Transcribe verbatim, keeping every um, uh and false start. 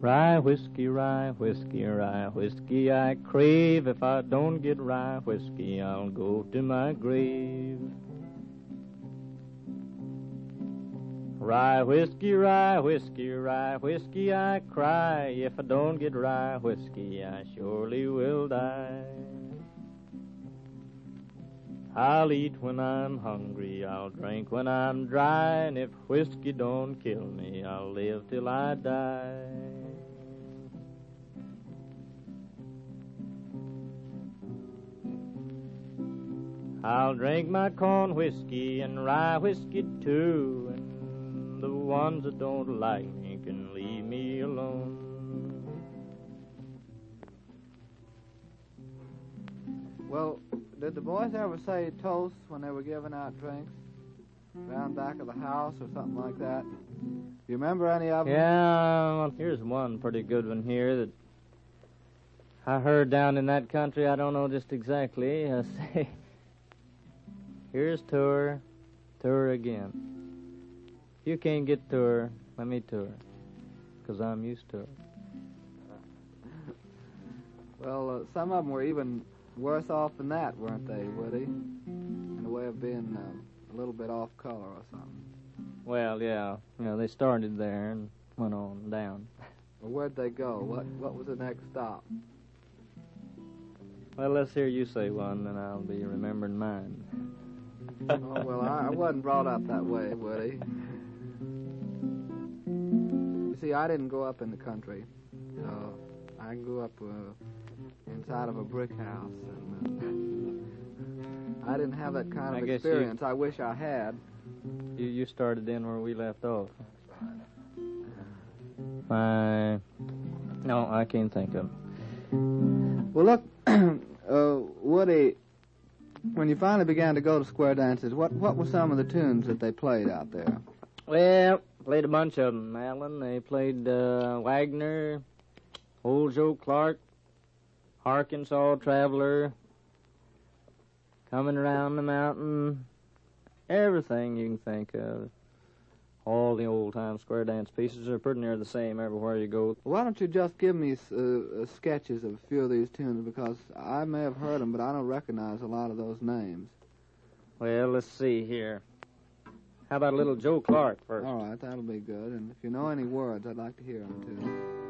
Rye whiskey, rye whiskey, rye whiskey I crave. If I don't get rye whiskey, I'll go to my grave. Rye whiskey, rye whiskey, rye whiskey I cry. If I don't get rye whiskey, I surely will die. I'll eat when I'm hungry, I'll drink when I'm dry, and if whiskey don't kill me, I'll live till I die. I'll drink my corn whiskey and rye whiskey too, and the ones that don't like me can leave me alone. Well, did the boys ever say toasts when they were giving out drinks? Around back of the house or something like that? You remember any of them? Yeah, well, here's one pretty good one here that I heard down in that country. I don't know just exactly. I say, here's to her, to her again. If you can't get to her, let me to her, 'cause I'm used to her. Well, uh, some of them were even worse off than that, weren't they, Woody? In the way of being uh, a little bit off color or something. Well, yeah. You know, they started there and went on down. Well, where'd they go? What What was the next stop? Well, let's hear you say one, and I'll be remembering mine. Oh, well, I, I wasn't brought up that way, Woody. You see, I didn't grow up in the country. Uh, I grew up uh, inside of a brick house, and uh, I didn't have that kind of I experience. You, I wish I had. You you started in where we left off. My, no, I can't think of. Well, look, uh, Woody, when you finally began to go to square dances, what what were some of the tunes that they played out there? Well, played a bunch of them, Alan. They played uh, Wagner, Old Joe Clark, Arkansas Traveler, Coming Around the Mountain, everything you can think of. All the old-time square dance pieces are pretty near the same everywhere you go. Why don't you just give me uh, uh, sketches of a few of these tunes, because I may have heard them, but I don't recognize a lot of those names. Well, let's see here. How about a little Joe Clark first? All right, that'll be good. And if you know any words, I'd like to hear them, too.